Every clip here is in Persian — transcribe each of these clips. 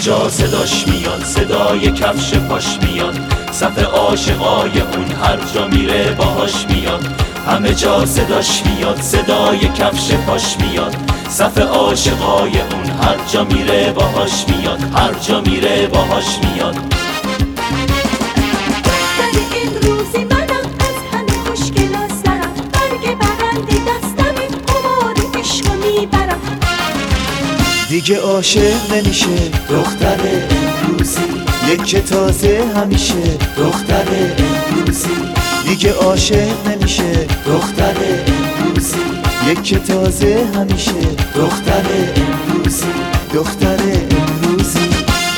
جا صداش میاد، صدای کفش پاش میاد، صف عاشقای اون هر جا میره باهاش میاد. همه جا صداش میاد، صدای کفش پاش میاد، صف عاشقای اون هر جا میره باهاش میاد، هر جا میره باهاش میاد. امروزی منم از همه خوشگلازترم، برگ برنده دستم این قمار عشقو میبرم. دیگه عاشق نمیشه دختر امروزی، یک تازه همیشه دختر امروزی، دیگه عاشق نمیشه دختر امروزی، یک تازه همیشه دختر امروزی، دختر امروزی.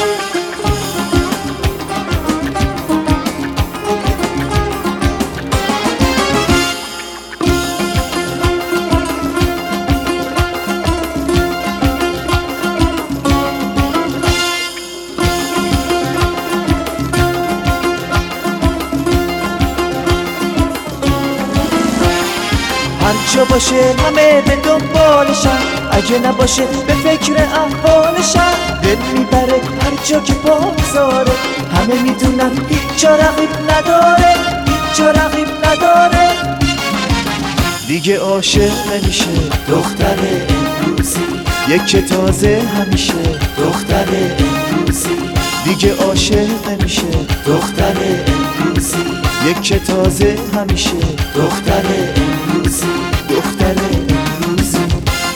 هر جا باشه همه به دنبالشن، اگه نباشه به فکر احوالشن. دل میبره هر جا که پا بذاره، همه میدونن هیچ جا رقیب نداره، هیچ جا رقیب نداره. دیگه عاشق نمیشه دختر امروزی، یک تازه همیشه دختر امروزی، دیگه عاشق نمیشه دختر امروزی، یک تازه همیشه دختر امروزی، دختر امروزی.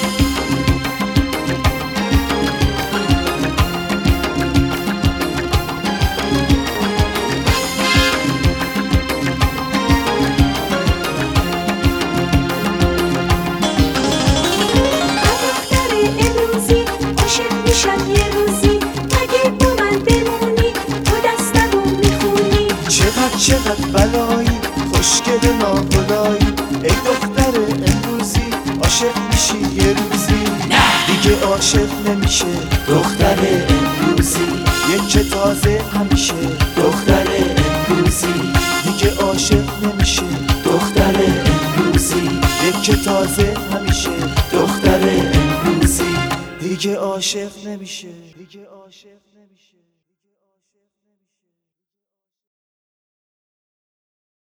میشن یه روزی اگه با من بمونی، تو دستمو میخونی. چقدر بلایی خوشگل ناگلایی، ای دختر امروزی عاشق میشی یه روزی. دیگه عاشق نمیشه دختر امروزی، یک تازه همیشه دختر امروزی، دیگه عاشق نمیشه دختر امروزی، یک تازه همیشه دختر امروزی، دیگه عاشق نمیشه، دیگه عاشق نمیشه.